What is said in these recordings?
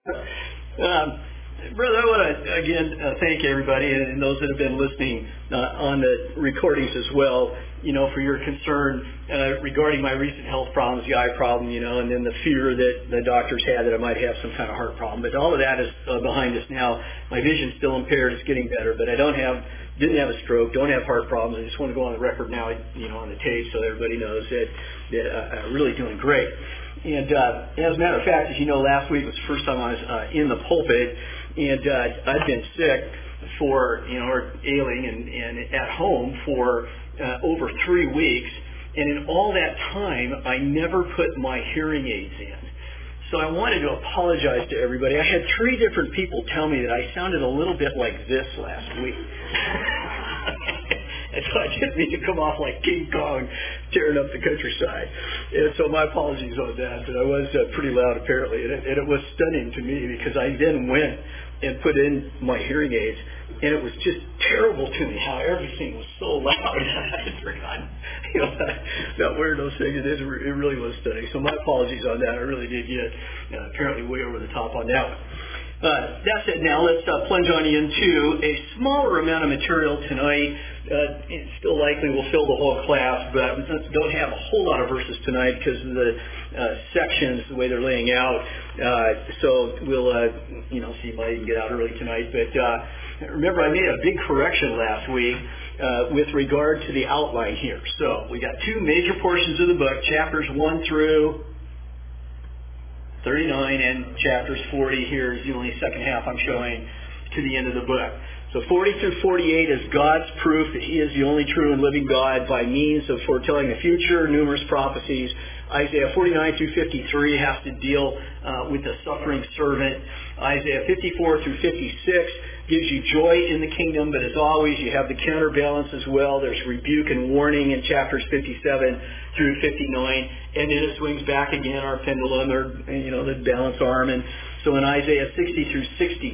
Brother, I want to again thank everybody and those that have been listening on the recordings as well, for your concern regarding my recent health problems, the eye problem, and then the fear that the doctors had that I might have some kind of heart problem. But all of that is behind us now. My vision's still impaired. It's getting better, but I didn't have a stroke, don't have heart problems. I just want to go on the record now, on the tape so everybody knows that I'm really doing great. And as a matter of fact, as you know, last week was the first time I was in the pulpit, and I'd been sick or ailing and at home for over 3 weeks. And in all that time, I never put my hearing aids in. So I wanted to apologize to everybody. I had 3 different people tell me that I sounded a little bit like this last week. And so I didn't mean to come off like King Kong tearing up the countryside. And so my apologies on that, but I was pretty loud apparently. And it was stunning to me because I then went and put in my hearing aids, and it was just terrible to me how everything was so loud. I had forgotten about wearing those things. It really was stunning. So my apologies on that. I really did get apparently way over the top on that one. That said, now let's plunge on into a smaller amount of material tonight. It's still likely we'll fill the whole class, but we don't have a whole lot of verses tonight because of the sections, the way they're laying out. So we'll, see if I can get out early tonight. But remember, I made a big correction last week with regard to the outline here. So we got 2 major portions of the book, chapters 1 through 39, and chapters 40 here is the only second half I'm showing to the end of the book. So 40 through 48 is God's proof that He is the only true and living God by means of foretelling the future, numerous prophecies. Isaiah 49 through 53 has to deal with the suffering servant. Isaiah 54 through 56 gives you joy in the kingdom, but as always, you have the counterbalance as well. There's rebuke and warning in chapters 57 through 59, and then it swings back again, our pendulum, or the balance arm. And so in Isaiah 60 through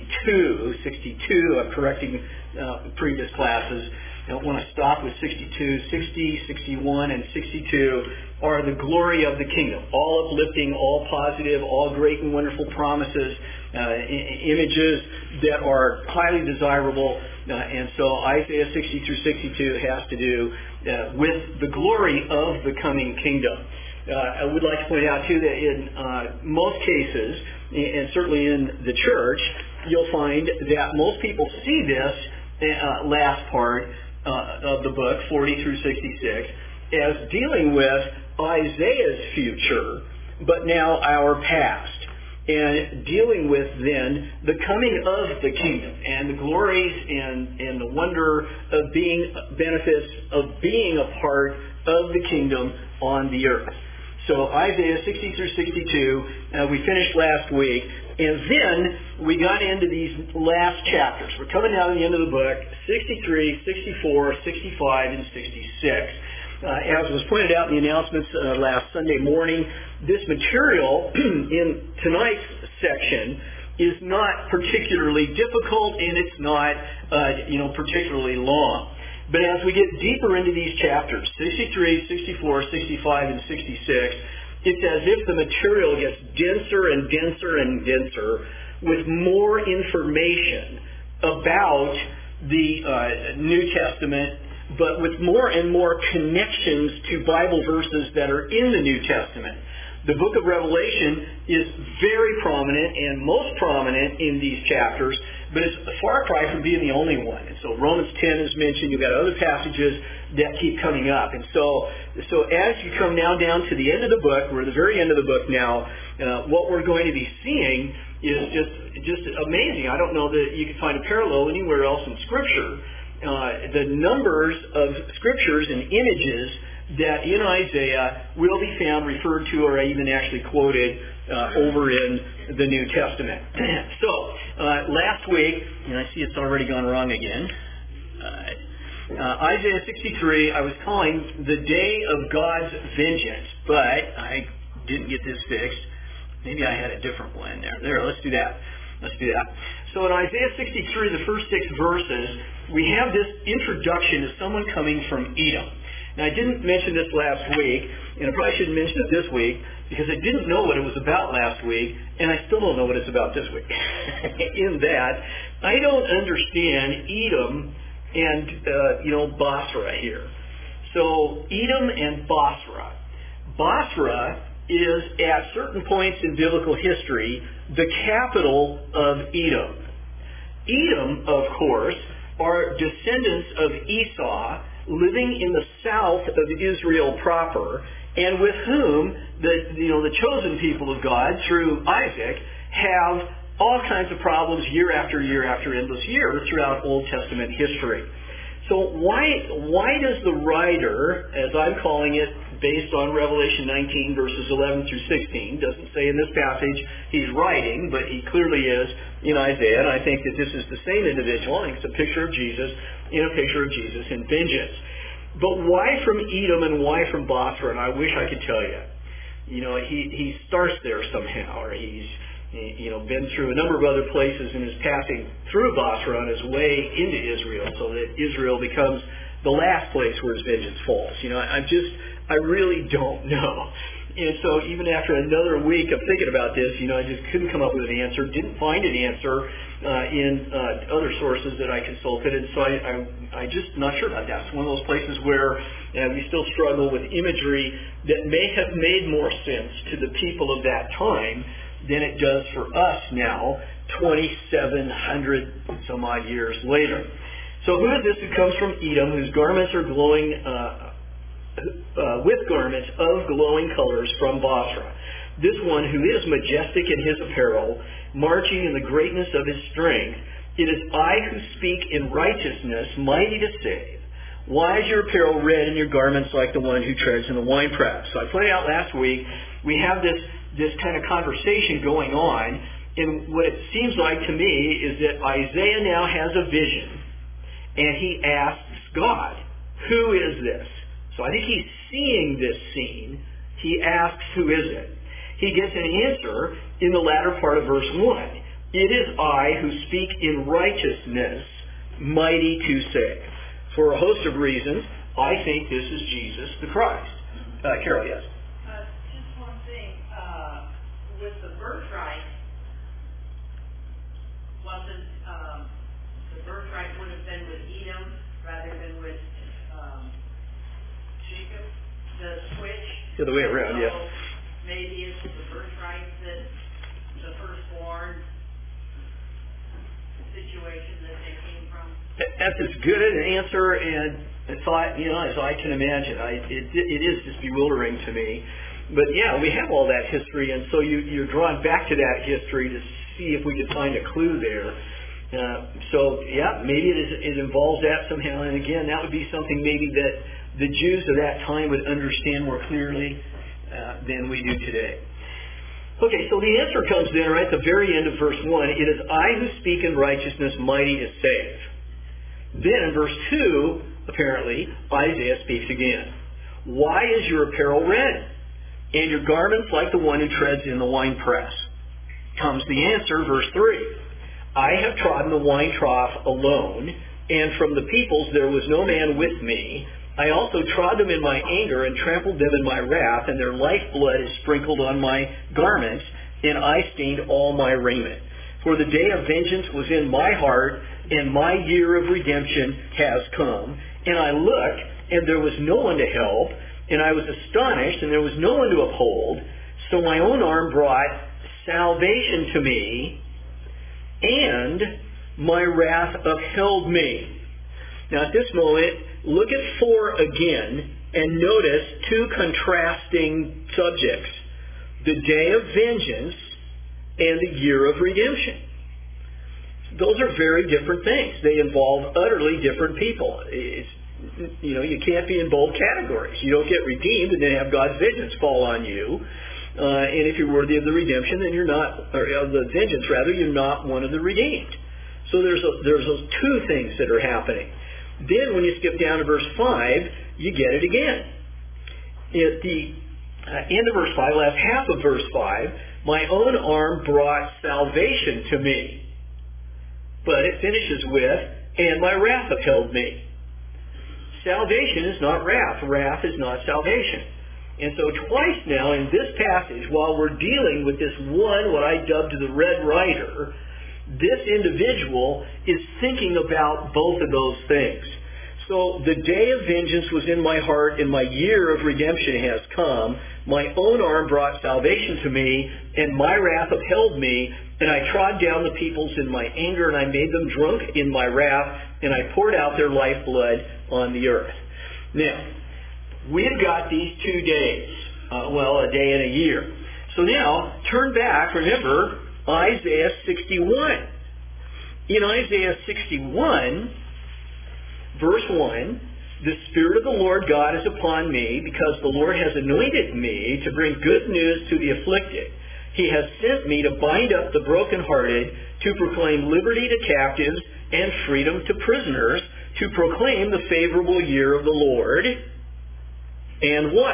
62, I'm correcting previous classes. I don't want to stop with 62, 60, 61, and 62 are the glory of the kingdom. All uplifting, all positive, all great and wonderful promises, images that are highly desirable. And so Isaiah 60 through 62 has to do with the glory of the coming kingdom. I would like to point out, too, that in most cases, and certainly in the church, you'll find that most people see this last part of the book, 40 through 66, as dealing with Isaiah's future, but now our past, and dealing with then the coming of the kingdom and the glories and the wonder of being benefits of being a part of the kingdom on the earth. So Isaiah 60 through 62, we finished last week, and then we got into these last chapters. We're coming down to the end of the book, 63, 64, 65, and 66. As was pointed out in the announcements last Sunday morning, this material in tonight's section is not particularly difficult, and it's not particularly long. But as we get deeper into these chapters, 63, 64, 65, and 66, it's as if the material gets denser and denser and denser with more information about the New Testament, but with more and more connections to Bible verses that are in the New Testament. The book of Revelation is very prominent and most prominent in these chapters, but it's a far cry from being the only one. And so Romans 10 is mentioned. You've got other passages that keep coming up. And so as you come now down to the end of the book, we're at the very end of the book now, what we're going to be seeing is just amazing. I don't know that you can find a parallel anywhere else in Scripture. The numbers of scriptures and images that in Isaiah will be found, referred to, or even actually quoted over in the New Testament. So, last week, and I see it's already gone wrong again, Isaiah 63, I was calling the day of God's vengeance, but I didn't get this fixed. Maybe I had a different one there. Let's do that. So in Isaiah 63, the first 6 verses, we have this introduction of someone coming from Edom. Now, I didn't mention this last week, and I probably shouldn't mention it this week, because I didn't know what it was about last week, and I still don't know what it's about this week. In that, I don't understand Edom and, Basra here. So, Edom and Basra. Basra is, at certain points in biblical history, the capital of Edom. Edom, of course, are descendants of Esau living in the south of Israel proper, and with whom the chosen people of God, through Isaac, have all kinds of problems year after year after endless year throughout Old Testament history. So why does the writer, as I'm calling it, based on Revelation 19 verses 11 through 16, doesn't say in this passage he's writing, but he clearly is in Isaiah, and I think that this is the same individual. I think it's a picture of Jesus in a picture of Jesus in vengeance. But why from Edom and why from Basra? And I wish I could tell you. He starts there somehow, or he's been through a number of other places and is passing through Basra on his way into Israel, so that Israel becomes the last place where his vengeance falls. I really don't know. And so even after another week of thinking about this, I just couldn't come up with an answer, didn't find an answer in other sources that I consulted, and so I just not sure about that. It's one of those places where we still struggle with imagery that may have made more sense to the people of that time than it does for us now, 2,700 some odd years later. So who is this who comes from Edom, whose garments are glowing with garments of glowing colors from Basra? This one who is majestic in his apparel, marching in the greatness of his strength. It is I who speak in righteousness, mighty to save. Why is your apparel red and your garments like the one who treads in the winepress? So I pointed out last week, we have this kind of conversation going on, and what it seems like to me is that Isaiah now has a vision, and he asks God, who is this? So I think he's seeing this scene. He asks, who is it? He gets an answer in the latter part of verse 1. It is I who speak in righteousness, mighty to save. For a host of reasons, I think this is Jesus the Christ. Carol, yes? Just one thing. With the birthright, wasn't the birthright would have been with Edom rather than with Jacob, the switch? The other way around, so yes. Maybe it's the birthright that the firstborn situation that they came from. That's as good an answer and thought, as I can imagine. It is just bewildering to me. But yeah, we have all that history, and so you're drawn back to that history to see if we could find a clue there. Maybe it involves that somehow. And again, that would be something maybe that the Jews of that time would understand more clearly than we do today. Okay, so the answer comes then right at the very end of verse 1. It is I who speak in righteousness, mighty to save. Then in verse 2, apparently, Isaiah speaks again. Why is your apparel red, and your garments like the one who treads in the winepress? Comes the answer, verse 3. I have trodden the wine trough alone, and from the peoples there was no man with me. I also trod them in my anger and trampled them in my wrath, and their lifeblood is sprinkled on my garments, and I stained all my raiment. For the day of vengeance was in my heart, and my year of redemption has come. And I looked, and there was no one to help, and I was astonished, and there was no one to uphold. So my own arm brought salvation to me, and my wrath upheld me. Now at this moment, look at 4 again, and notice 2 contrasting subjects. The day of vengeance and the year of redemption. Those are very different things. They involve utterly different people. You can't be in both categories. You don't get redeemed and then have God's vengeance fall on you. And if you're worthy of the redemption, then you're not, or of the vengeance rather, you're not one of the redeemed. So there's those 2 things that are happening. Then when you skip down to verse 5, you get it again. At the end of verse 5, last half of verse 5, my own arm brought salvation to me. But it finishes with, and my wrath upheld me. salvation is not wrath. Wrath is not salvation. And so twice now in this passage, while we're dealing with this one, what I dubbed the Red Rider, this individual is thinking about both of those things. So the day of vengeance was in my heart, and my year of redemption has come. My own arm brought salvation to me, and my wrath upheld me, and I trod down the peoples in my anger, and I made them drunk in my wrath, and I poured out their lifeblood on the earth. Now, we've got these 2 days, a day and a year. So now, turn back, remember, Isaiah 61. In Isaiah 61, verse 1, the Spirit of the Lord God is upon me, because the Lord has anointed me to bring good news to the afflicted. He has sent me to bind up the brokenhearted, to proclaim liberty to captives and freedom to prisoners, to proclaim the favorable year of the Lord. And what?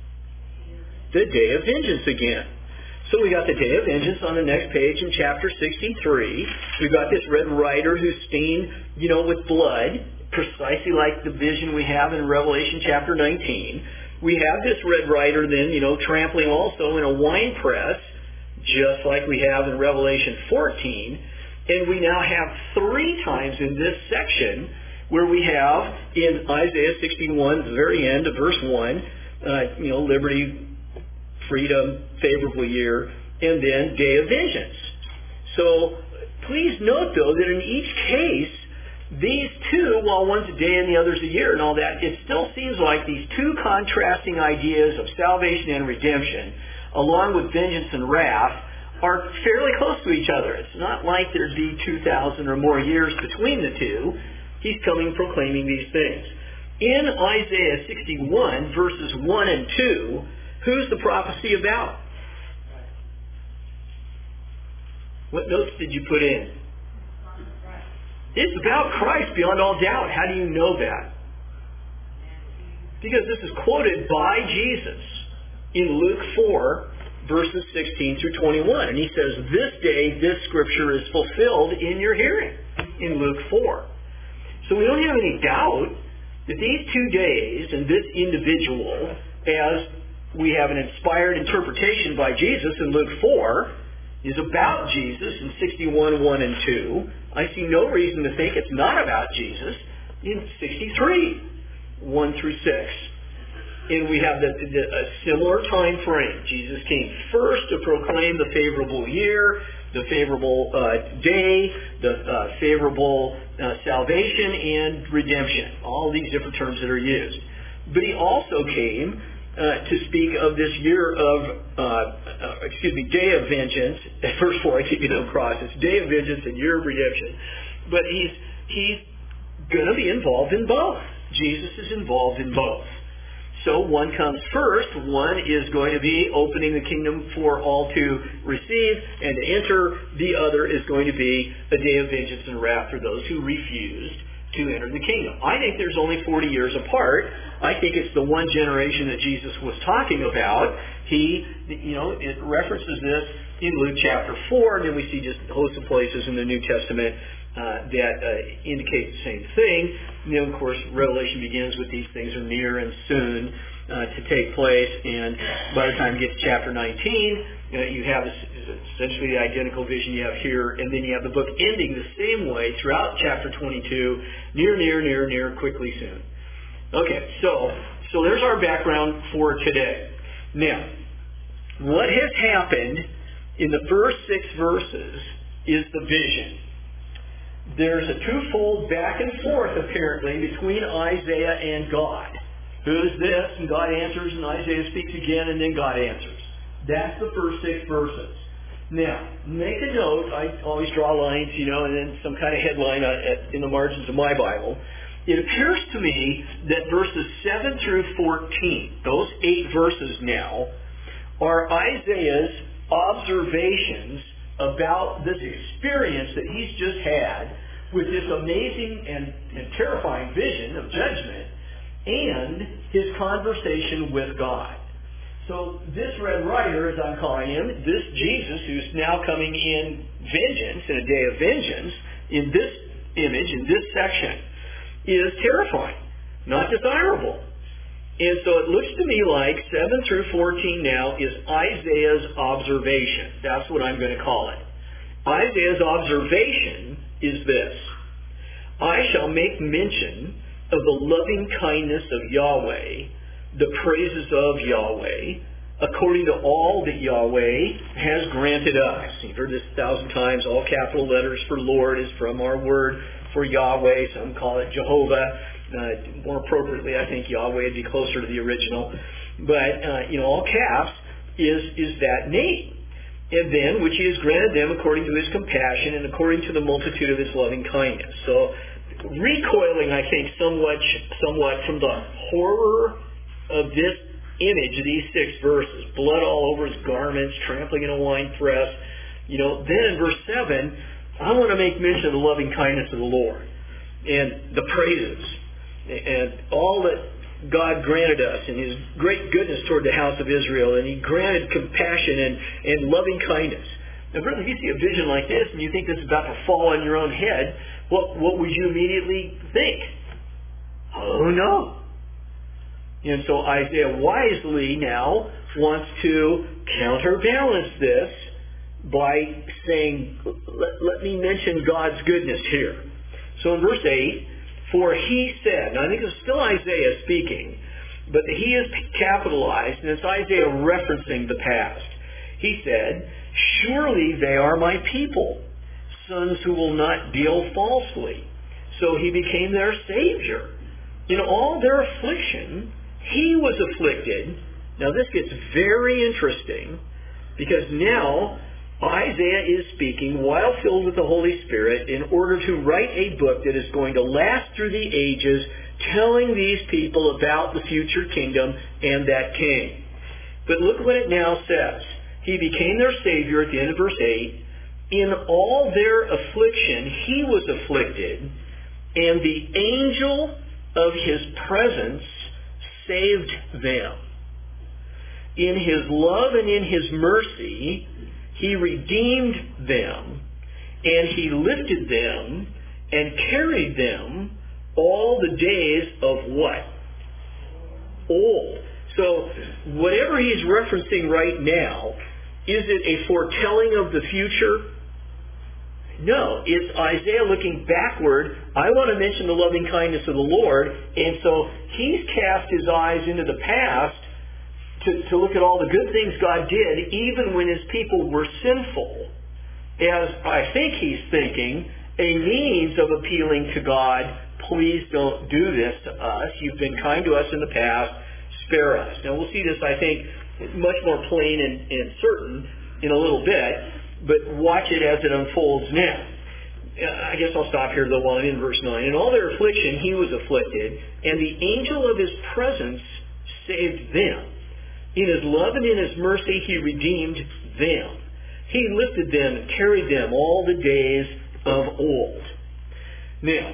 The day of vengeance again. So we got the day of vengeance on the next page in chapter 63. We've got this red rider who's stained, with blood, precisely like the vision we have in Revelation chapter 19. We have this red rider then, trampling also in a wine press, just like we have in Revelation 14. And we now have 3 times in this section where we have in Isaiah 61, at the very end of verse 1, liberty, freedom, favorable year, and then day of vengeance. So please note, though, that in each case, these two, while one's a day and the other's a year and all that, it still seems like these two contrasting ideas of salvation and redemption, along with vengeance and wrath, are fairly close to each other. It's not like there'd be 2,000 or more years between the two. He's coming proclaiming these things. In Isaiah 61, verses 1 and 2, who's the prophecy about? What notes did you put in? It's about Christ beyond all doubt. How do you know that? Because this is quoted by Jesus in Luke 4, verses 16 through 21. And he says, this day, this scripture is fulfilled in your hearing, in Luke 4. So we don't have any doubt that these 2 days and this individual, as we have an inspired interpretation by Jesus in Luke 4, is about Jesus in 61, 1 and 2. I see no reason to think it's not about Jesus in 63, 1 through 6. And we have a similar time frame. Jesus came first to proclaim the favorable year, the favorable day, the favorable salvation and redemption. All these different terms that are used. But he also came to speak of this year of, day of vengeance. Verse 4, I keep getting across. It's day of vengeance and year of redemption. But he's going to be involved in both. Jesus is involved in both. So one comes first. One is going to be opening the kingdom for all to receive and to enter. The other is going to be a day of vengeance and wrath for those who refused to enter the kingdom. I think there's only 40 years apart. I think it's the one generation that Jesus was talking about. It references this in Luke chapter 4, and then we see just a host of places in the New Testament that indicate the same thing. And then, of course, Revelation begins with these things are near and soon to take place. And by the time you get to chapter 19, you have essentially the identical vision you have here. And then you have the book ending the same way throughout chapter 22, near, quickly, soon. Okay, so there's our background for today. Now, what has happened in the first 6 verses is the vision. There's a twofold back and forth, apparently, between Isaiah and God. Who's this? And God answers, and Isaiah speaks again, and then God answers. That's the first 6 verses. Now, make a note. I always draw lines, and then some kind of headline in the margins of my Bible. It appears to me that verses 7 through 14, those 8 verses now, are Isaiah's observations about this experience that he's just had with this amazing and terrifying vision of judgment and his conversation with God. So this Red Rider, as I'm calling him, this Jesus who's now coming in vengeance, in a day of vengeance, in this image, in this section, is terrifying. not desirable. And so it looks to me like 7 through 14 now is Isaiah's observation. That's what I'm going to call it. Isaiah's observation is this: I shall make mention of the loving kindness of Yahweh, the praises of Yahweh, according to all that Yahweh has granted us. You've heard this 1,000 times. All capital letters for Lord is from our word for Yahweh. Some call it Jehovah. More appropriately, I think Yahweh would be closer to the original. But, all caps is that name. And then, which he has granted them according to his compassion and according to the multitude of his loving kindness. So, recoiling, I think, somewhat from the horror of this image, these 6 verses, blood all over his garments, trampling in a winepress. Then in verse 7, I want to make mention of the loving kindness of the Lord and the praises and all that God granted us and his great goodness toward the house of Israel, and he granted compassion and loving kindness. Now, brother, if you see a vision like this and you think this is about to fall on your own head, what would you immediately think? Oh, no. And so Isaiah wisely now wants to counterbalance this by saying, let me mention God's goodness here. So in verse 8, for he said, now I think it's still Isaiah speaking, but the he is capitalized, and it's Isaiah referencing the past. He said, surely they are my people, sons who will not deal falsely. So he became their Savior. In all their affliction, he was afflicted. Now this gets very interesting, because now Isaiah is speaking while filled with the Holy Spirit in order to write a book that is going to last through the ages, telling these people about the future kingdom and that king. But look what it now says. He became their Savior at the end of verse 8. In all their affliction, he was afflicted, and the angel of his presence saved them. In his love and in his mercy, he redeemed them, and he lifted them and carried them all the days of what? Old. So whatever he's referencing right now, is it a foretelling of the future? No, it's Isaiah looking backward. I want to mention the loving kindness of the Lord, and so he's cast his eyes into the past to look at all the good things God did, even when his people were sinful, as I think he's thinking, a means of appealing to God, please don't do this to us. You've been kind to us in the past. Spare us. Now we'll see this, I think, much more plain and certain in a little bit, but watch it as it unfolds now. I guess I'll stop here, though, while I'm in verse 9. In all their affliction he was afflicted, and the angel of his presence saved them. In his love and in his mercy he redeemed them. He lifted them and carried them all the days of old. Now,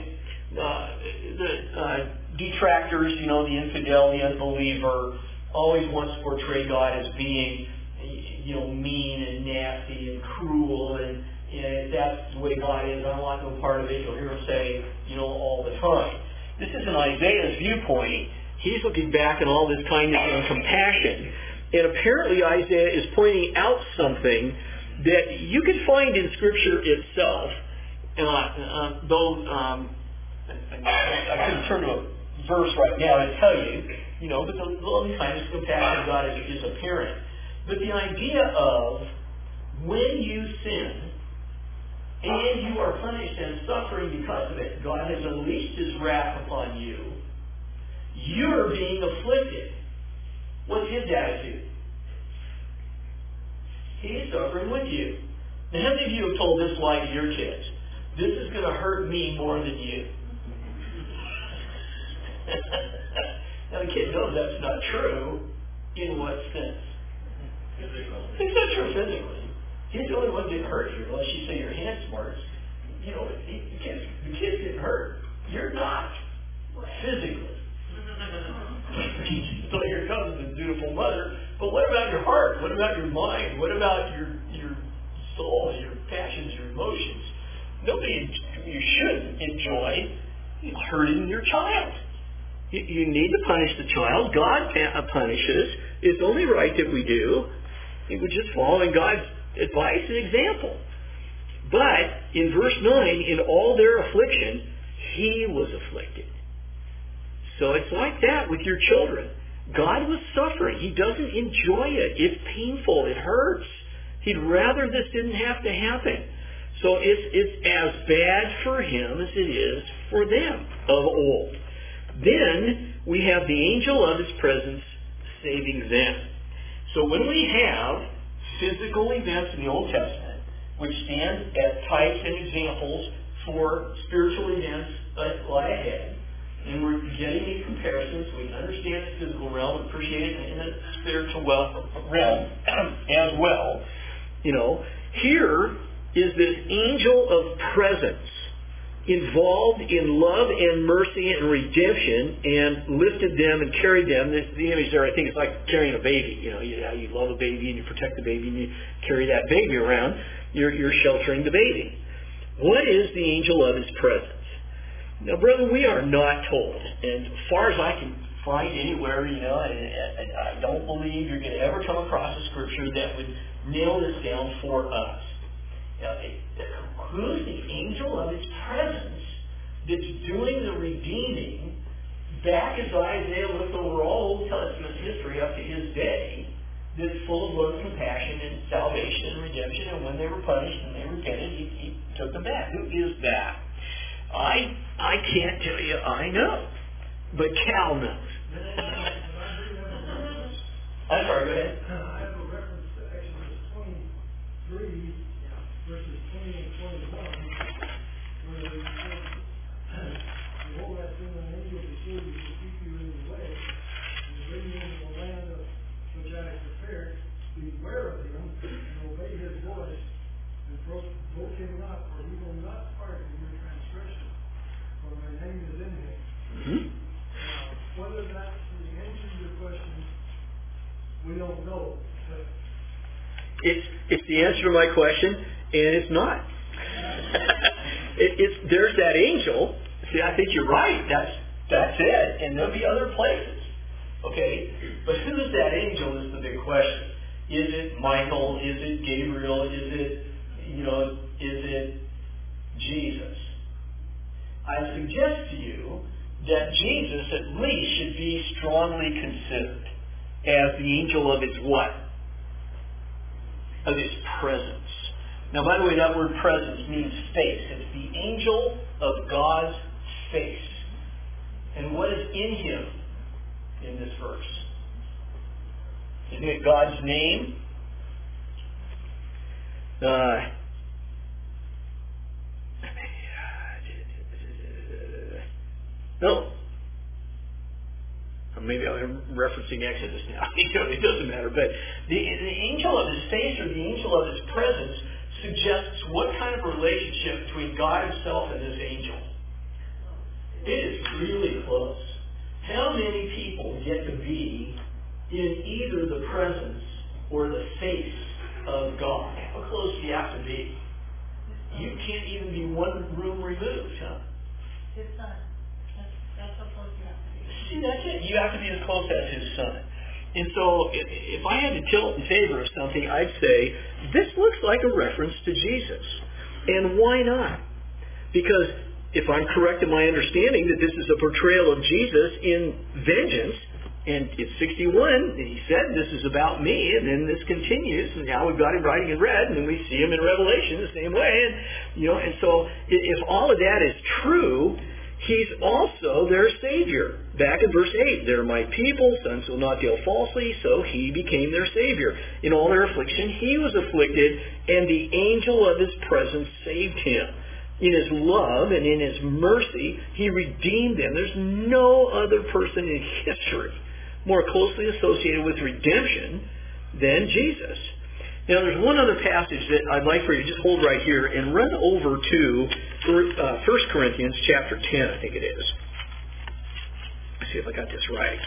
the detractors, the infidel, the unbeliever, always wants to portray God as being, mean and nasty and cruel, and if that's the way God is, I don't want no part of it. You'll hear him say, all the time. This isn't Isaiah's viewpoint. He's looking back at all this kindness and compassion. And apparently Isaiah is pointing out something that you can find in Scripture itself. Though I couldn't turn to a verse right now to tell you, but the loving kindness and compassion of God is apparent. But the idea of when you sin and you are punished and suffering because of it, God has unleashed his wrath upon you. You're being afflicted. What's his attitude? He's suffering with you. Now, how many of you have told this lie to your kids? This is going to hurt me more than you. Now, the kid knows that's not true. In what sense? It's not true physically. He's the only one getting hurt here, unless you say your hand smarts. The kid's getting hurt. You're not. Physically. So here comes the dutiful mother. But what about your heart? What about your mind? What about your soul, your passions, your emotions? You shouldn't enjoy hurting your child. You need to punish the child. God punishes. It's only right that we do. It would just following God's advice and example. But in verse 9, in all their affliction, He was afflicted. So it's like that with your children. God was suffering. He doesn't enjoy it. It's painful. It hurts. He'd rather this didn't have to happen. So it's as bad for Him as it is for them of old. Then we have the angel of His presence saving them. So when we have physical events in the Old Testament, which stand as types and examples for spiritual events that lie ahead, and we're getting these comparisons, we understand the physical realm, appreciate it in the spiritual realm as well. Here is this angel of presence involved in love and mercy and redemption, and lifted them and carried them. The image there, I think, is like carrying a baby. You love a baby and you protect the baby and you carry that baby around. You're sheltering the baby. What is the angel of His presence? Now, brother, we are not told, and as far as I can find anywhere, I don't believe you're going to ever come across a scripture that would nail this down for us. Who's the angel of His presence that's doing the redeeming back as Isaiah looked over all Old Testament history up to his day, that's full of love and compassion and salvation and redemption, and when they were punished and they repented, he took them back. Who is that? I can't tell you I know, but Cal knows. I'm sorry, go ahead. I have a reference to Exodus 23, verses 20 and 21, where it says, behold, I send an angel before you to keep you in the way, and to bring you into the land of which I have prepared. Beware of him, and obey his voice, and provoke him not, for he will not pardon your transgression, for my name is in him. Mm-hmm. Now, whether that's the answer to your question, we don't know. But It's the answer to my question, and it's not. There's that angel. See, I think you're right. That's it. And there'll be other places. Okay? But who's that angel is the big question. Is it Michael? Is it Gabriel? Is it Jesus? I suggest to you that Jesus at least should be strongly considered as the angel of His what? Of His presence. Now, by the way, that word presence means face. It's the angel of God's face. And what is in Him in this verse? Isn't it God's name? No. Maybe I'm referencing Exodus now. It doesn't matter. But the angel of His face, or the angel of His presence, suggests what kind of relationship between God Himself and this angel. It is really close. How many people get to be in either the presence or the face of God? How close do you have to be? You can't even be one room removed, huh? His son. That's how close you have to be. See, that's it. You have to be as close as His Son. And so if I had to tilt in favor of something, I'd say, this looks like a reference to Jesus. And why not? Because if I'm correct in my understanding that this is a portrayal of Jesus in vengeance, and it's 61, and He said, this is about me, and then this continues, and now we've got Him writing in red, and then we see Him in Revelation the same way. And so if all of that is true, He's also their Savior. Back in verse 8, they're my people, sons will not deal falsely, so He became their Savior. In all their affliction, He was afflicted, and the angel of His presence saved Him. In His love and in His mercy, He redeemed them. There's no other person in history more closely associated with redemption than Jesus. Now, there's one other passage that I'd like for you to just hold right here and run over to 1 Corinthians chapter 10, I think it is. Let's see if I got this right.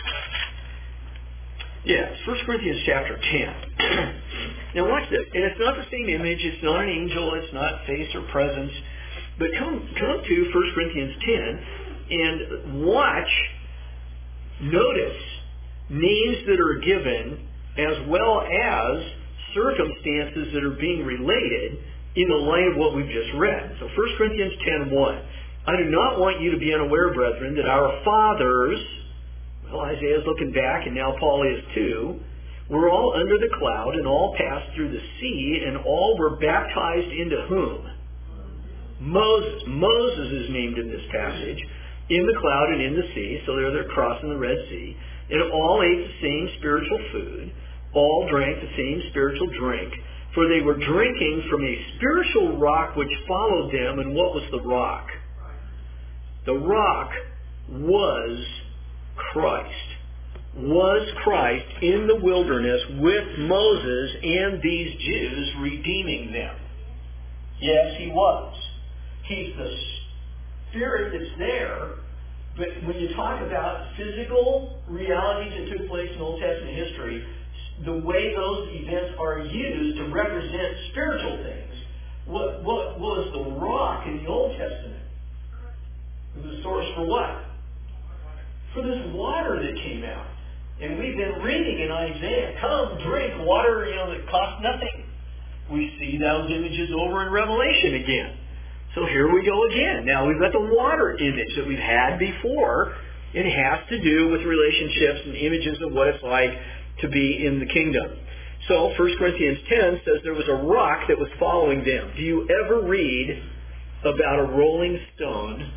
Yeah, it's 1 Corinthians chapter 10. Now, watch this. And it's not the same image. It's not an angel. It's not face or presence. But come to 1 Corinthians 10 and watch Notice names that are given as well as circumstances that are being related in the light of what we've just read. So 1 Corinthians 10:1. I do not want you to be unaware, brethren, that our fathers, well, Isaiah's looking back, and now Paul is too, were all under the cloud, and all passed through the sea, and all were baptized into whom? Moses. Moses is named in this passage, in the cloud and in the sea, so they're crossing the Red Sea, and all ate the same spiritual food, all drank the same spiritual drink, for they were drinking from a spiritual rock which followed them, and what was the rock? The rock was Christ. Was Christ in the wilderness with Moses and these Jews, redeeming them? Yes, he was. He's the Spirit that's there, but when you talk about physical realities that took place in Old Testament history, the way those events are used to represent spiritual things. What was the rock in the Old Testament? It was a source for what? For this water that came out. And we've been reading in Isaiah, come, drink water, that costs nothing. We see those images over in Revelation again. So here we go again. Now we've got the water image that we've had before. It has to do with relationships and images of what it's like to be in the kingdom. So 1 Corinthians 10 says there was a rock that was following them. Do you ever read about a rolling stone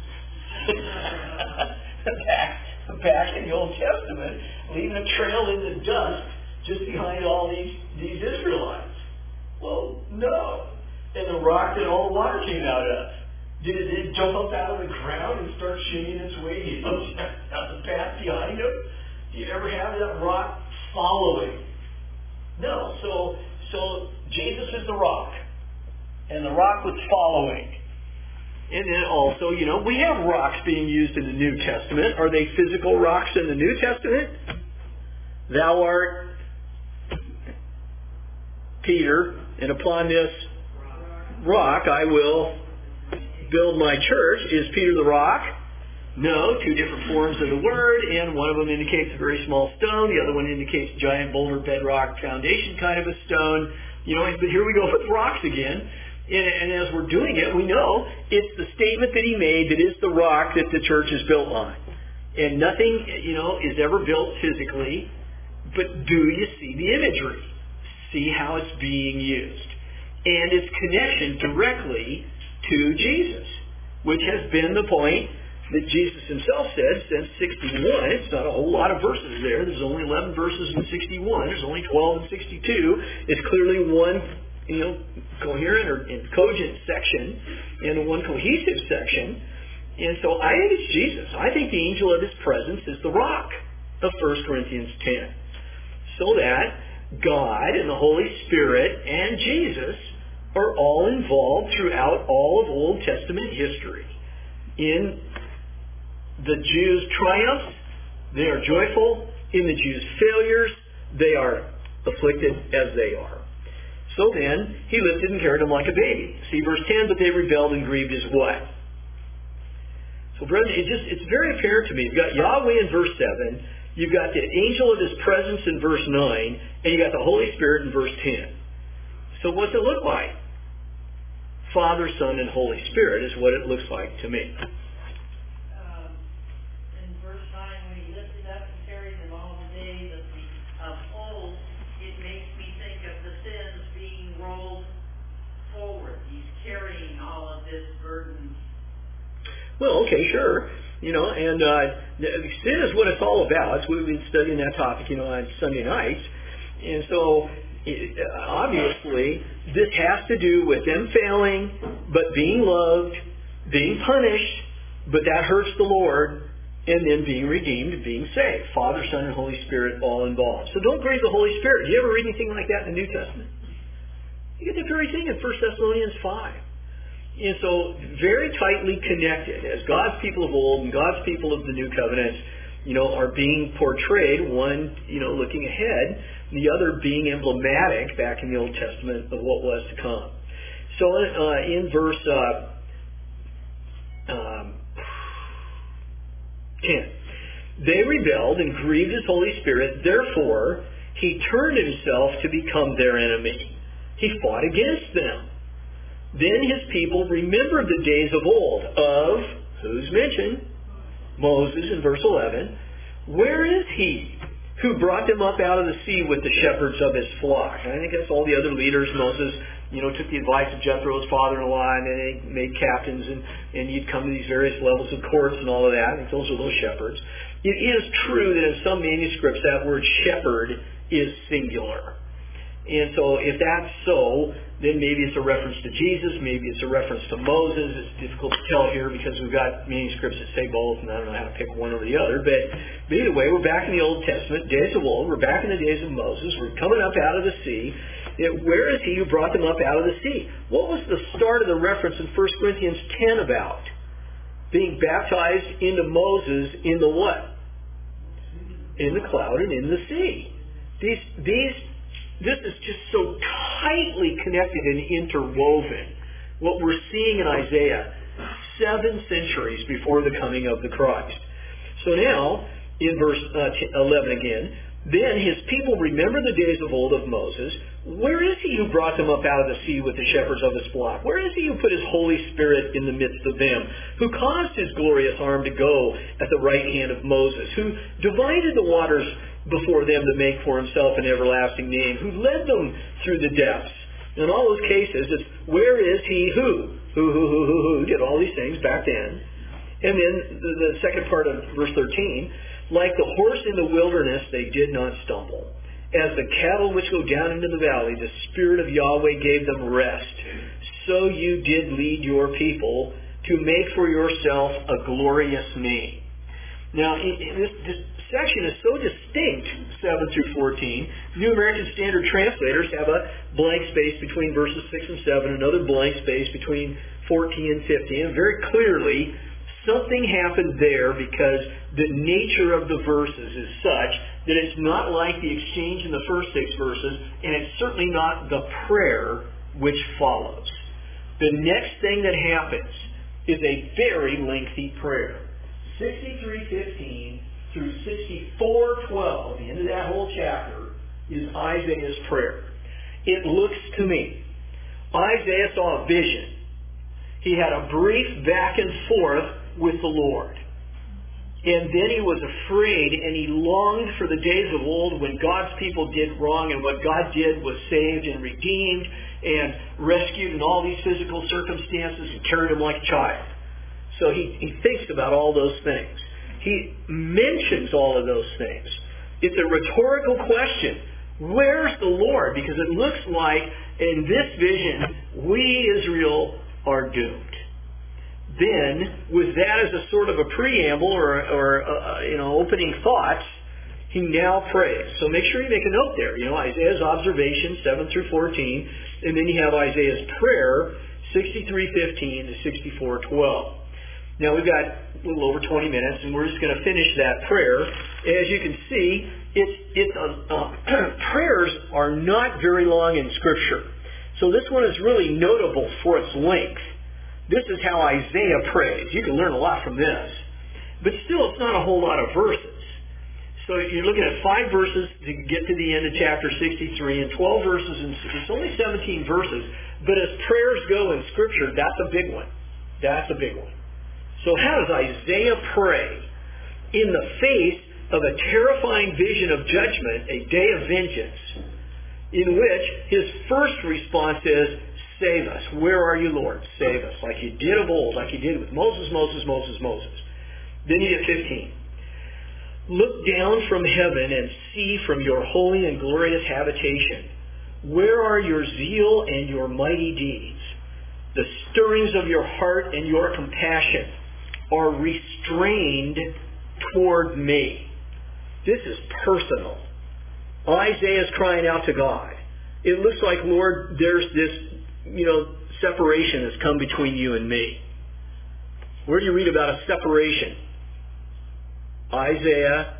back in the Old Testament, leaving a trail in the dust just behind all these Israelites? Well, no. And the rock that all the water came out of, did it jump up out of the ground and start shimmying its way down the path behind them? Do you ever have that rock following? No. So Jesus is the rock, and the rock was following. And then also, we have rocks being used in the New Testament. Are they physical rocks in the New Testament? Thou art Peter, and upon this rock I will build my church. Is Peter the rock? No, two different forms of the word, and one of them indicates a very small stone, the other one indicates giant boulder, bedrock, foundation kind of a stone. But here we go with rocks again. And as we're doing it, we know it's the statement that he made that is the rock that the church is built on. And nothing, is ever built physically, but do you see the imagery? See how it's being used. And its connection directly to Jesus, which has been the point that Jesus himself said since 61. It's not a whole lot of verses there. There's only 11 verses in 61. There's only 12 in 62. It's clearly one coherent or cogent section and one cohesive section. And so I think it's Jesus. I think the angel of his presence is the rock of 1 Corinthians 10. So that God and the Holy Spirit and Jesus are all involved throughout all of Old Testament history. In the Jews' triumphs, they are joyful. In the Jews' failures, they are afflicted as they are. So then, he lifted and carried them like a baby. See verse 10, but they rebelled and grieved his what? So brethren, it's very apparent to me. You've got Yahweh in verse 7, you've got the angel of his presence in verse 9, and you've got the Holy Spirit in verse 10. So what's it look like? Father, Son, and Holy Spirit is what it looks like to me. In verse 9, when he lifted up and carried them all the days of old, it makes me think of the sins being rolled forward. He's carrying all of this burden. Well, okay, sure. And sin is what it's all about. We've been studying that topic, on Sunday nights. And so, obviously, this has to do with them failing, but being loved, being punished, but that hurts the Lord, and then being redeemed and being saved. Father, Son, and Holy Spirit all involved. So don't grieve the Holy Spirit. Do you ever read anything like that in the New Testament? You get the very thing in 1 Thessalonians 5. And so, very tightly connected, as God's people of old and God's people of the New Covenant, are being portrayed, one, looking ahead, the other being emblematic back in the Old Testament of what was to come. So in verse 10, They rebelled and grieved his Holy Spirit. Therefore, he turned himself to become their enemy. He fought against them. Then his people remembered the days of old of, who's mentioned? Moses in verse 11. Where is he who brought them up out of the sea with the shepherds of his flock? And I think that's all the other leaders. Moses, took the advice of Jethro, his father-in-law, and then they made captains, and you'd come to these various levels of courts and all of that. I think those are those shepherds. It is true that in some manuscripts that word shepherd is singular. And so if that's so, then maybe it's a reference to Jesus, maybe it's a reference to Moses. It's difficult to tell here because we've got manuscripts that say both, and I don't know how to pick one over the other. But either way, we're back in the Old Testament, days of old. We're back in the days of Moses. We're coming up out of the sea. Where is he who brought them up out of the sea? What was the start of the reference in 1 Corinthians 10 about? Being baptized into Moses in the what? In the cloud and in the sea. This is just so tightly connected and interwoven. What we're seeing in Isaiah, 7 centuries before the coming of the Christ. So now, in verse 11 again, then his people remember the days of old of Moses. Where is he who brought them up out of the sea with the shepherds of his flock? Where is he who put his Holy Spirit in the midst of them? Who caused his glorious arm to go at the right hand of Moses? Who divided the waters before them to make for himself an everlasting name? Who led them through the depths? In all those cases, it's where is he who did all these things back then? And then the second part of verse 13, like the horse in the wilderness, they did not stumble. As the cattle which go down into the valley, the Spirit of Yahweh gave them rest. So you did lead your people to make for yourself a glorious name. Now, this section is so distinct, 7 through 14. New American Standard translators have a blank space between verses 6 and 7, another blank space between 14 and 15. And very clearly, something happened there because the nature of the verses is such that it's not like the exchange in the first 6 verses, and it's certainly not the prayer which follows. The next thing that happens is a very lengthy prayer. 63:15 through 64:12, the end of that whole chapter, is Isaiah's prayer. It looks to me, Isaiah saw a vision. He had a brief back and forth with the Lord. And then he was afraid and he longed for the days of old when God's people did wrong and what God did was saved and redeemed and rescued in all these physical circumstances and carried him like a child. So he thinks about all those things. He mentions all of those things. It's a rhetorical question. Where's the Lord? Because it looks like in this vision, we, Israel, are doomed. Then, with that as a sort of a preamble or opening thoughts, he now prays. So make sure you make a note there. Isaiah's observation, 7 through 14, and then you have Isaiah's prayer, 63:15 to 64:12. Now we've got a little over 20 minutes, and we're just going to finish that prayer. As you can see, prayers are not very long in Scripture. So this one is really notable for its length. This is how Isaiah prays. You can learn a lot from this. But still, it's not a whole lot of verses. So you're looking at 5 verses to get to the end of chapter 63 and 12 verses. It's only 17 verses. But as prayers go in Scripture, that's a big one. That's a big one. So how does Isaiah pray in the face of a terrifying vision of judgment, a day of vengeance, in which his first response is, save us. Where are you, Lord? Save us. Like you did of old, like you did with Moses. Then you get 15. Look down from heaven and see from your holy and glorious habitation. Where are your zeal and your mighty deeds? The stirrings of your heart and your compassion are restrained toward me. This is personal. Isaiah is crying out to God. It looks like, Lord, there's this separation has come between you and me. Where do you read about a separation? Isaiah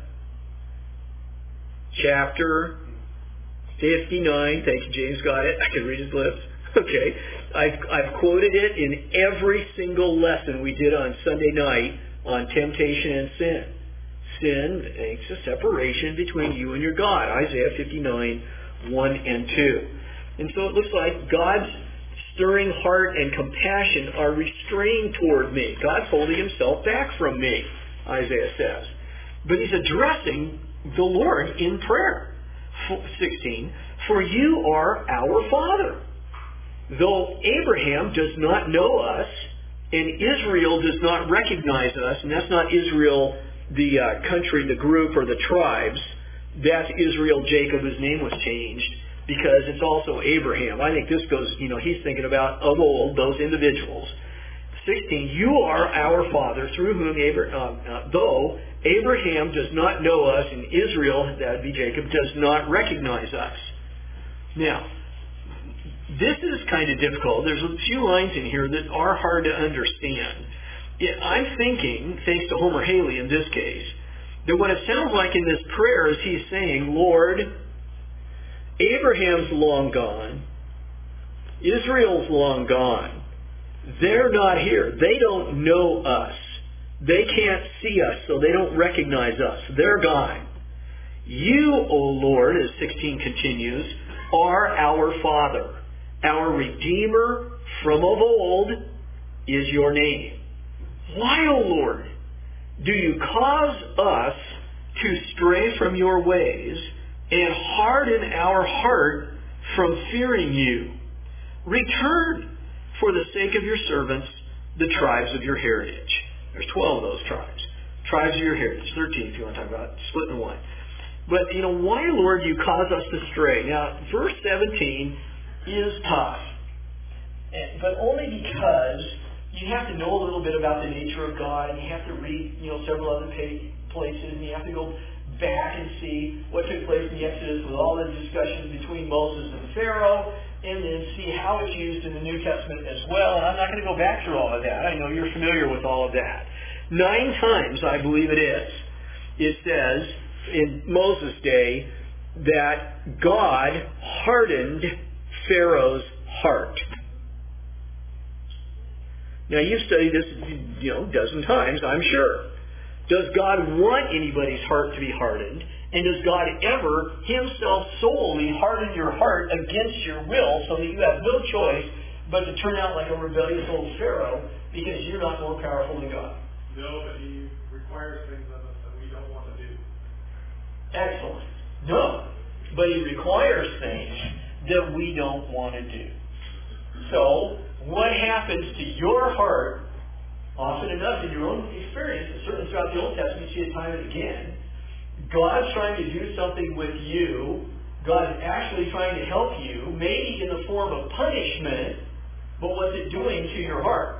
chapter 59. Thank you, James got it. I can read his lips. Okay. I've quoted it in every single lesson we did on Sunday night on temptation and sin. sin makes a separation between you and your God. Isaiah 59, 1 and 2. And so it looks like God's stirring heart and compassion are restrained toward me. God's holding himself back from me, Isaiah says. But he's addressing the Lord in prayer. 16, for you are our Father. Though Abraham does not know us, and Israel does not recognize us, and that's not Israel, the country, the group, or the tribes. That's Israel, Jacob, whose name was changed, because it's also Abraham. I think this goes, he's thinking about of old, those individuals. 16, you are our Father, through whom though Abraham does not know us, and Israel, that would be Jacob, does not recognize us. Now, this is kind of difficult. There's a few lines in here that are hard to understand. I'm thinking, thanks to Homer Haley in this case, that what it sounds like in this prayer is he's saying, Lord, Abraham's long gone. Israel's long gone. They're not here. They don't know us. They can't see us, so they don't recognize us. They're gone. You, O Lord, as 16 continues, are our Father. Our Redeemer from of old is your name. Why, O Lord, do you cause us to stray from your ways and harden our heart from fearing you? Return, for the sake of your servants, the tribes of your heritage. There's 12 of those tribes. Tribes of your heritage. 13 if you want to talk about splitting one. But, why, Lord, you cause us to stray? Now, verse 17 is tough. But only because you have to know a little bit about the nature of God, and you have to read, several other places, and you have to go back and see what took place in the Exodus with all the discussions between Moses and Pharaoh, and then see how it's used in the New Testament as well. And I'm not going to go back through all of that. I know you're familiar with all of that. 9 times, I believe it is, it says in Moses' day that God hardened Pharaoh's heart. Now, you've studied this, a dozen times, I'm sure. Does God want anybody's heart to be hardened? And does God ever himself solely harden your heart against your will so that you have no choice but to turn out like a rebellious old Pharaoh because you're not more powerful than God? No, but he requires things of us that we don't want to do. Excellent. No, but he requires things that we don't want to do. So, what happens to your heart, often enough in your own experience, and certainly throughout the Old Testament, you see it time and again, God's trying to do something with you. God's actually trying to help you, maybe in the form of punishment, but what's it doing to your heart?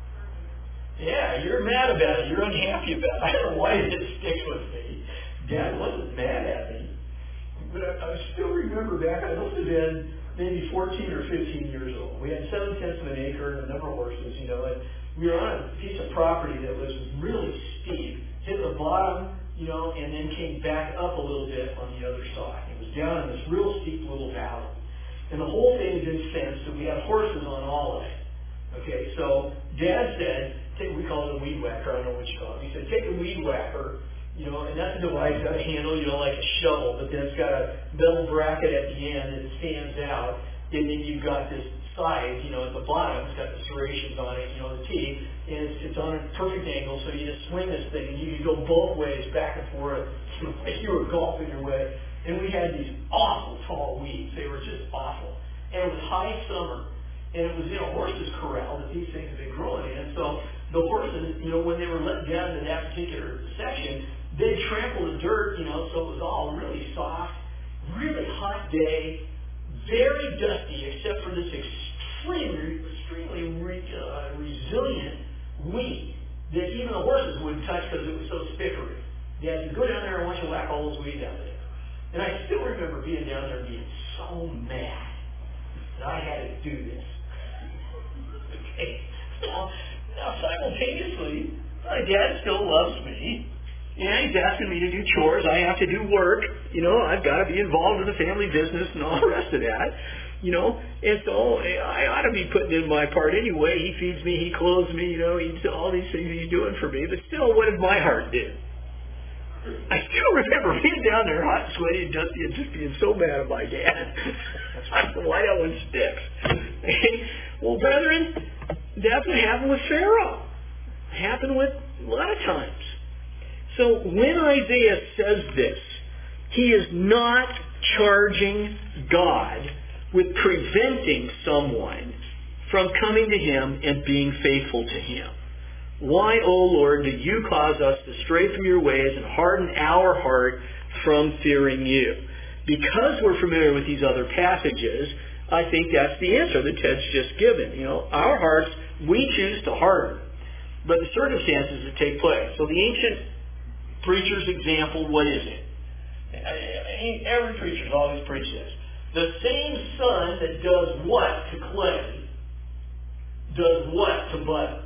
Yeah, you're mad about it. You're unhappy about it. I don't know why it sticks with me. Dad wasn't mad at me. But I still remember back, I must have been maybe 14 or 15 years old. We had 7/10 of an acre and a number of horses, and we were on a piece of property that was really steep, hit the bottom, and then came back up a little bit on the other side. It was down in this real steep little valley. And the whole thing is in fenced, and we had horses on all of it. Okay, so Dad said, we call it a weed whacker, I don't know what you call it. He said, take a weed whacker, and that's a device got a handle, like a shovel, but then it's got a metal bracket at the end and it stands out. And then you've got this side, at the bottom, it's got the serrations on it, the teeth, and it's on a perfect angle, so you just swing this thing and you can go both ways, back and forth, like you were golfing your way. And we had these awful tall weeds. They were just awful. And it was high summer, and it was in a horse's corral that these things had been growing in. So the horses, when they were let down to that particular section, they'd trample the dirt, so it was all really soft, really hot day, very dusty, except for this extremely resilient weed that even the horses wouldn't touch because it was so spickery. You had to go down there and watch you whack all those weeds out of there. And I still remember being down there being so mad that I had to do this. Okay. Now simultaneously, my dad still loves me. And he's asking me to do chores. I have to do work. I've got to be involved in the family business and all the rest of that. And so I ought to be putting in my part anyway. He feeds me, he clothes me, he's all these things he's doing for me. But still, what did my heart do? I still remember being down there hot and sweaty and dusty and just being so mad at my dad. I don't know why that one sticks. Well, brethren, that's what happened with Pharaoh. It happened with a lot of times. So when Isaiah says this, he is not charging God with preventing someone from coming to him and being faithful to him. Why, O Lord, do you cause us to stray from your ways and harden our heart from fearing you? Because we're familiar with these other passages, I think that's the answer that Ted's just given. Our hearts, we choose to harden, but the circumstances that take place. So the ancient preacher's example, what is it? Every preacher's always preached this. The same sun that does what to clay does what to butter.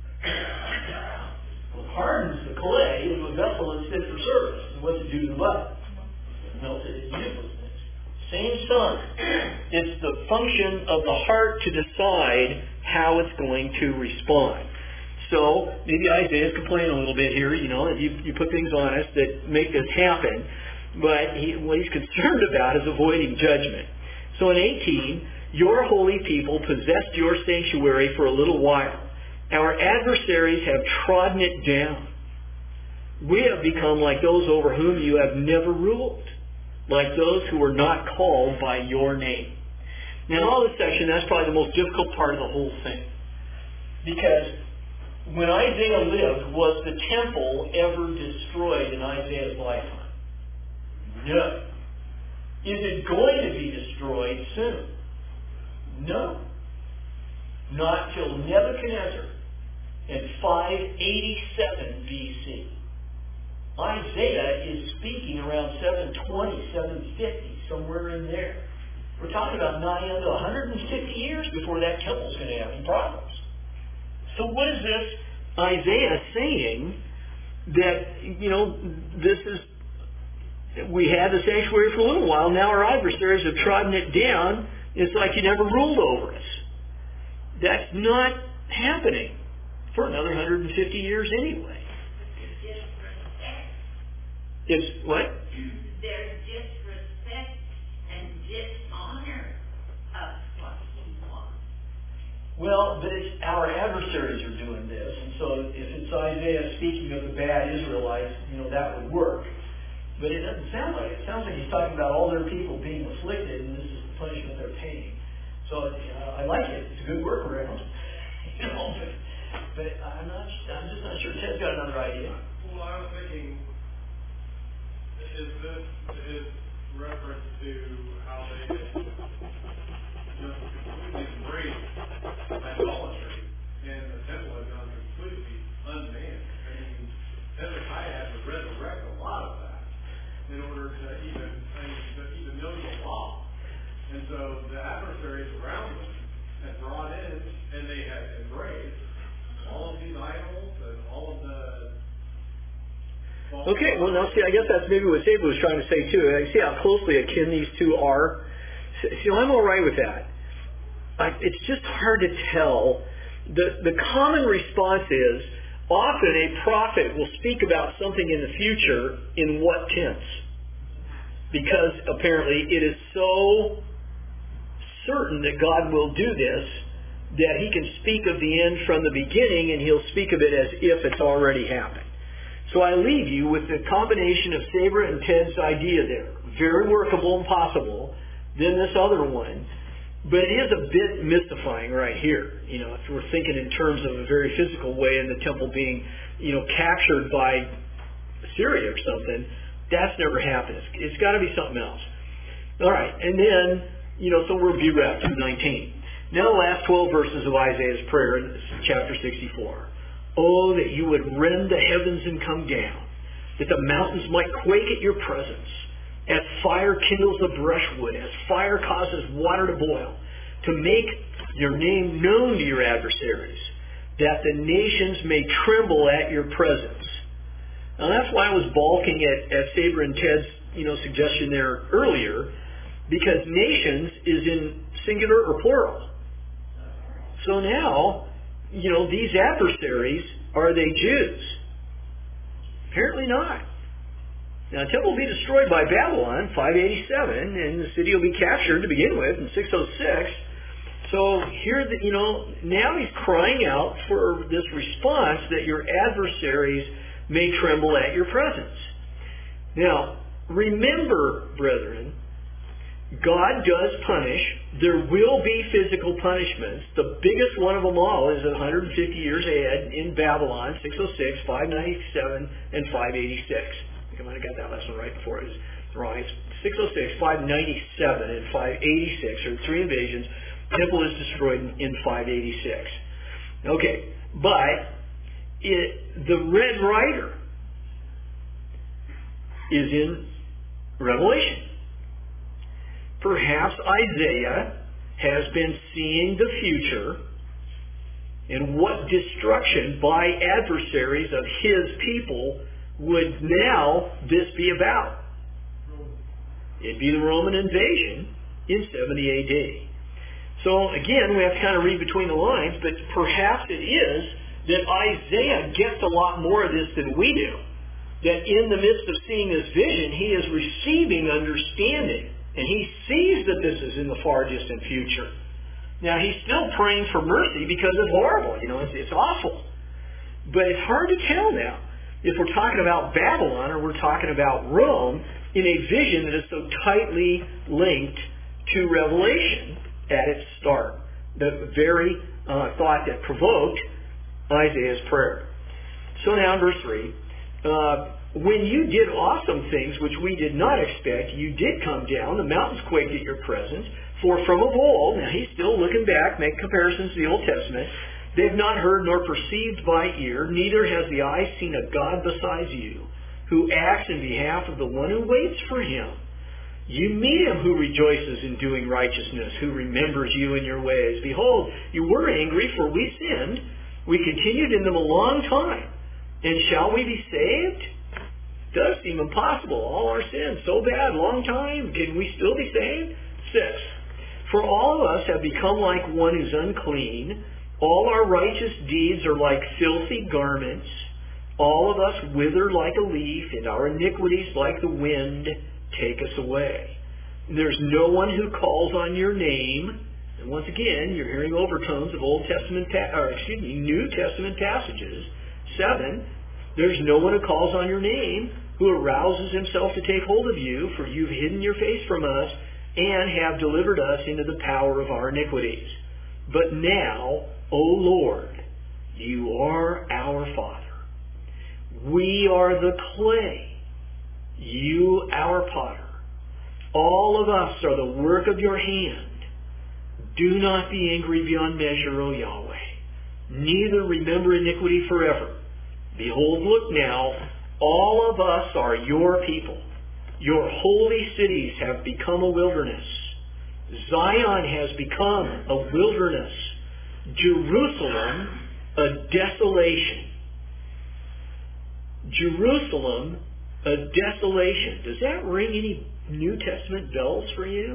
It hardens the clay into a vessel that's fit for service. And what's it do to the butter? It melts it into uselessness. Same sun. It's the function of the heart to decide how it's going to respond. So maybe Isaiah's complaining a little bit here, that you put things on us that make this happen. But what he's concerned about is avoiding judgment. So in 18, your holy people possessed your sanctuary for a little while. Our adversaries have trodden it down. We have become like those over whom you have never ruled, like those who were not called by your name. Now in all this section, that's probably the most difficult part of the whole thing. Because when Isaiah lived, was the temple ever destroyed in Isaiah's lifetime? No. Is it going to be destroyed soon? No. Not till Nebuchadnezzar in 587 BC. Isaiah is speaking around 720, 750, somewhere in there. We're talking about nigh into 150 years before that temple's going to have any problems. So what is this Isaiah saying that, this is, we had the sanctuary for a little while, now our adversaries have trodden it down, it's like you never ruled over us. That's not happening for another 150 years anyway. It's what? There's disrespect and dishonor of what he wants. Well, but it's our adversaries are doing this, and so if it's Isaiah speaking of the bad Israelites, that would work. But it doesn't sound like it. It sounds like he's talking about all their people being afflicted, and this is the punishment they're paying. So I like it. It's a good workaround. But I'm just not sure Ted's got another idea. Well, I was thinking, is this reference to how they just completely embraced idolatry, and the temple had gone completely unmanned? I mean, Hezekiah had to resurrect a lot of that in order to even know the law. And so the adversaries around them had brought in, and they had embraced all of these idols and all of the... Okay, well now see, I guess that's maybe what Sabre was trying to say too. I see how closely akin these two are. See, I'm all right with that. It's just hard to tell. The common response is, often a prophet will speak about something in the future in what tense? Because apparently it is so certain that God will do this that he can speak of the end from the beginning, and he'll speak of it as if it's already happened. So I leave you with the combination of Sabre and Ted's idea there. Very workable and possible. Then this other one. But it is a bit mystifying right here. If we're thinking in terms of a very physical way and the temple being, captured by Syria or something, that's never happened. It's got to be something else. All right, and then, so we'll be wrapped to 19. Now the last 12 verses of Isaiah's prayer in chapter 64. Oh, that you would rend the heavens and come down, that the mountains might quake at your presence, as fire kindles the brushwood, as fire causes water to boil, to make your name known to your adversaries, that the nations may tremble at your presence. Now that's why I was balking at Sabre and Ted's suggestion there earlier, because nations is in singular or plural. So now, these adversaries, are they Jews? Apparently not. Now, the temple will be destroyed by Babylon, 587, and the city will be captured to begin with in 606. So here, now he's crying out for this response that your adversaries may tremble at your presence. Now, remember, brethren, God does punish. There will be physical punishments. The biggest one of them all is 150 years ahead in Babylon, 606, 597, and 586. I think I might have got that last one right before. It was wrong. It's 606, 597, and 586 are three invasions. The temple is destroyed in 586. Okay, but the Red Rider is in Revelation. Perhaps Isaiah has been seeing the future and what destruction by adversaries of his people would now this be about. It'd be the Roman invasion in 70 AD. So again, we have to kind of read between the lines, but perhaps it is that Isaiah gets a lot more of this than we do. That in the midst of seeing this vision, he is receiving understanding. And he sees that this is in the far distant future. Now, he's still praying for mercy because it's horrible. It's awful. But it's hard to tell now if we're talking about Babylon or we're talking about Rome in a vision that is so tightly linked to Revelation at its start. The very thought that provoked Isaiah's prayer. So now in verse 3, when you did awesome things which we did not expect, you did come down, the mountains quaked at your presence, for from of old, now he's still looking back, make comparisons to the Old Testament, they have not heard nor perceived by ear, neither has the eye seen a God besides you, who acts in behalf of the one who waits for him. You meet him who rejoices in doing righteousness, who remembers you in your ways. Behold, you were angry, for we sinned. We continued in them a long time. And shall we be saved? Does seem impossible. All our sins, so bad, long time. Can we still be saved? 6. For all of us have become like one who's unclean. All our righteous deeds are like filthy garments. All of us wither like a leaf, and our iniquities like the wind take us away. There's no one who calls on your name. And once again, you're hearing overtones of New Testament passages. 7. There's no one who calls on your name, who arouses himself to take hold of you, for you've hidden your face from us and have delivered us into the power of our iniquities. But now, O Lord, you are our Father. We are the clay, you our potter. All of us are the work of your hand. Do not be angry beyond measure, O Yahweh. Neither remember iniquity forever. Behold, look now, all of us are your people. Your holy cities have become a wilderness. Zion has become a wilderness. Jerusalem, a desolation. Jerusalem, a desolation. Does that ring any New Testament bells for you?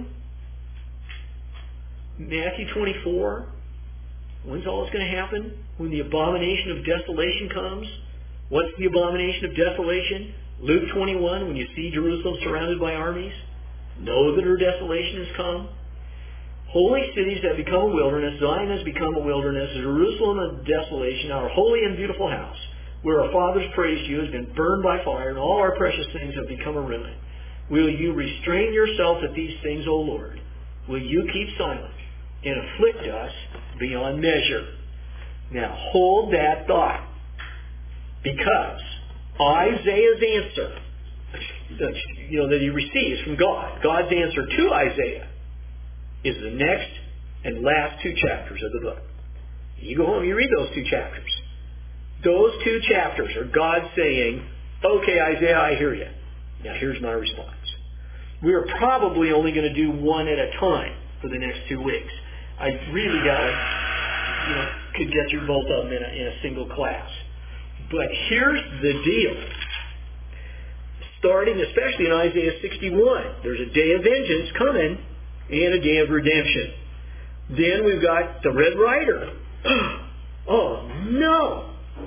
Matthew 24. When's all this going to happen? When the abomination of desolation comes? What's the abomination of desolation? Luke 21, when you see Jerusalem surrounded by armies, know that her desolation has come. Holy cities have become a wilderness. Zion has become a wilderness. Jerusalem a desolation. Our holy and beautiful house, where our fathers praised you, has been burned by fire, and all our precious things have become a ruin. Will you restrain yourself at these things, O Lord? Will you keep silent and afflict us beyond measure? Now, hold that thought. Because Isaiah's answer, that he receives from God, God's answer to Isaiah, is the next and last 2 chapters of the book. You go home, you read those 2 chapters. Those 2 chapters are God saying, okay, Isaiah, I hear you. Now here's my response. We are probably only going to do one at a time for the next 2 weeks. I really could get through both of them in a single class. But here's the deal. Starting especially in Isaiah 61, there's a day of vengeance coming and a day of redemption. Then we've got the Red Rider. Oh, no.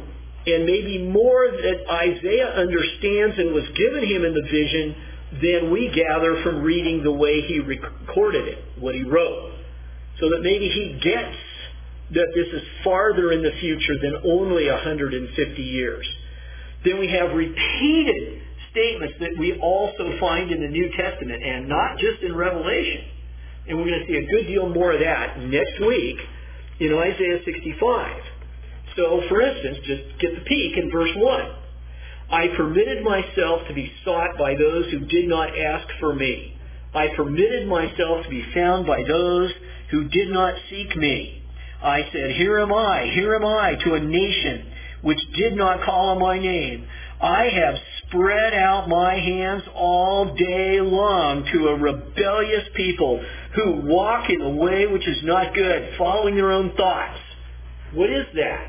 and maybe more that Isaiah understands and was given him in the vision than we gather from reading the way he recorded it, what he wrote. So that maybe he gets that this is farther in the future than only 150 years. Then we have repeated statements that we also find in the New Testament, and not just in Revelation. And we're going to see a good deal more of that next week in Isaiah 65. So, for instance, just get the peek in verse 1. I permitted myself to be sought by those who did not ask for me. I permitted myself to be found by those who did not seek me. I said, here am I, to a nation which did not call on my name. I have spread out my hands all day long to a rebellious people who walk in a way which is not good, following their own thoughts. What is that?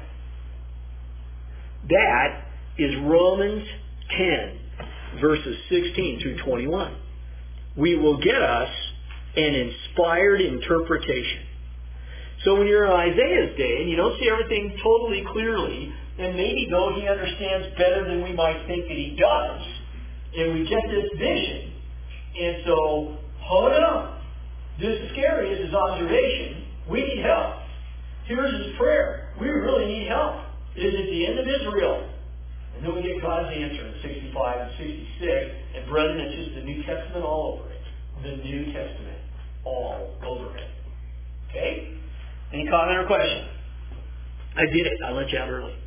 That is Romans 10, verses 16 through 21. We will get us an inspired interpretation. So when you're in Isaiah's day and you don't see everything totally clearly, and maybe though he understands better than we might think that he does, and we get this vision, and so, hold on. This is scary, this is observation. We need help. Here's his prayer. We really need help. It is at the end of Israel. And then we get God's answer in 65 and 66. And brethren, it's just the New Testament all over it. The New Testament all over it. Okay? Any comment or question? I did it. I let you out early.